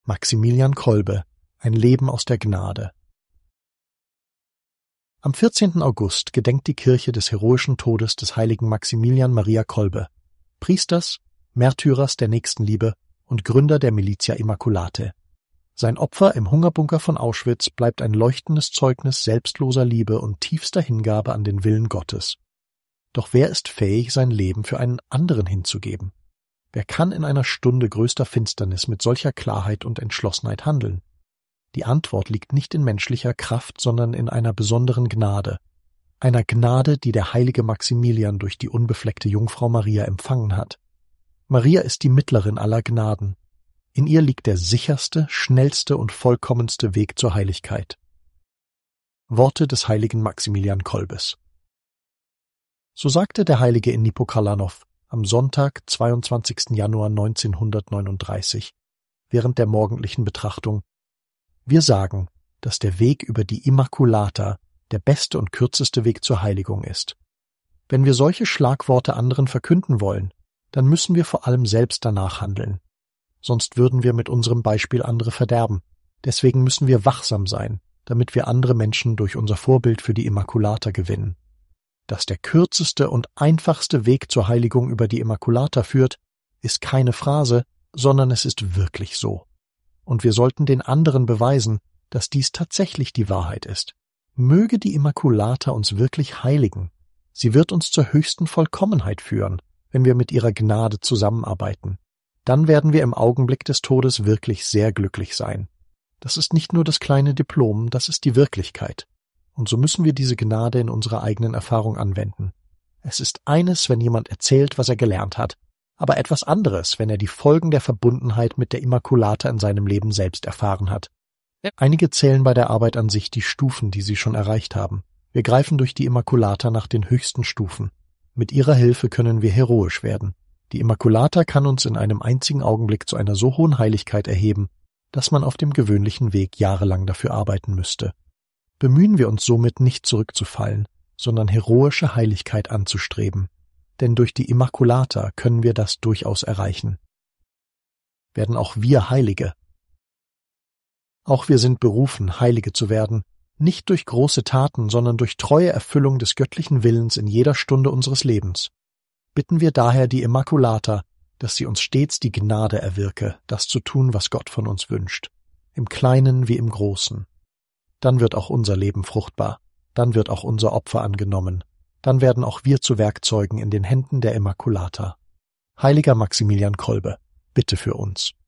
Maximilian Kolbe, ein Leben aus der Gnade. Am 14. August gedenkt die Kirche des heroischen Todes des heiligen Maximilian Maria Kolbe, Priesters, Märtyrers der Nächstenliebe und Gründer der Militia Immaculatae. Sein Opfer im Hungerbunker von Auschwitz bleibt ein leuchtendes Zeugnis selbstloser Liebe und tiefster Hingabe an den Willen Gottes. Doch wer ist fähig, sein Leben für einen anderen hinzugeben? Wer kann in einer Stunde größter Finsternis mit solcher Klarheit und Entschlossenheit handeln? Die Antwort liegt nicht in menschlicher Kraft, sondern in einer besonderen Gnade. Einer Gnade, die der heilige Maximilian durch die unbefleckte Jungfrau Maria empfangen hat. Maria ist die Mittlerin aller Gnaden. In ihr liegt der sicherste, schnellste und vollkommenste Weg zur Heiligkeit. Worte des heiligen Maximilian Kolbes. So sagte der Heilige in Nipokalanow am Sonntag, 22. Januar 1939, während der morgendlichen Betrachtung: Wir sagen, dass der Weg über die Immaculata der beste und kürzeste Weg zur Heiligung ist. Wenn wir solche Schlagworte anderen verkünden wollen, dann müssen wir vor allem selbst danach handeln. Sonst würden wir mit unserem Beispiel andere verderben. Deswegen müssen wir wachsam sein, damit wir andere Menschen durch unser Vorbild für die Immaculata gewinnen. Dass der kürzeste und einfachste Weg zur Heiligung über die Immaculata führt, ist keine Phrase, sondern es ist wirklich so. Und wir sollten den anderen beweisen, dass dies tatsächlich die Wahrheit ist. Möge die Immaculata uns wirklich heiligen. Sie wird uns zur höchsten Vollkommenheit führen, wenn wir mit ihrer Gnade zusammenarbeiten. Dann werden wir im Augenblick des Todes wirklich sehr glücklich sein. Das ist nicht nur das kleine Diplom, das ist die Wirklichkeit. Und so müssen wir diese Gnade in unserer eigenen Erfahrung anwenden. Es ist eines, wenn jemand erzählt, was er gelernt hat, aber etwas anderes, wenn er die Folgen der Verbundenheit mit der Immaculata in seinem Leben selbst erfahren hat. Einige zählen bei der Arbeit an sich die Stufen, die sie schon erreicht haben. Wir greifen durch die Immaculata nach den höchsten Stufen. Mit ihrer Hilfe können wir heroisch werden. Die Immaculata kann uns in einem einzigen Augenblick zu einer so hohen Heiligkeit erheben, dass man auf dem gewöhnlichen Weg jahrelang dafür arbeiten müsste. Bemühen wir uns somit, nicht zurückzufallen, sondern heroische Heiligkeit anzustreben. Denn durch die Immaculata können wir das durchaus erreichen. Werden auch wir Heilige? Auch wir sind berufen, Heilige zu werden, nicht durch große Taten, sondern durch treue Erfüllung des göttlichen Willens in jeder Stunde unseres Lebens. Bitten wir daher die Immaculata, dass sie uns stets die Gnade erwirke, das zu tun, was Gott von uns wünscht, im Kleinen wie im Großen. Dann wird auch unser Leben fruchtbar, dann wird auch unser Opfer angenommen, dann werden auch wir zu Werkzeugen in den Händen der Immaculata. Heiliger Maximilian Kolbe, bitte für uns.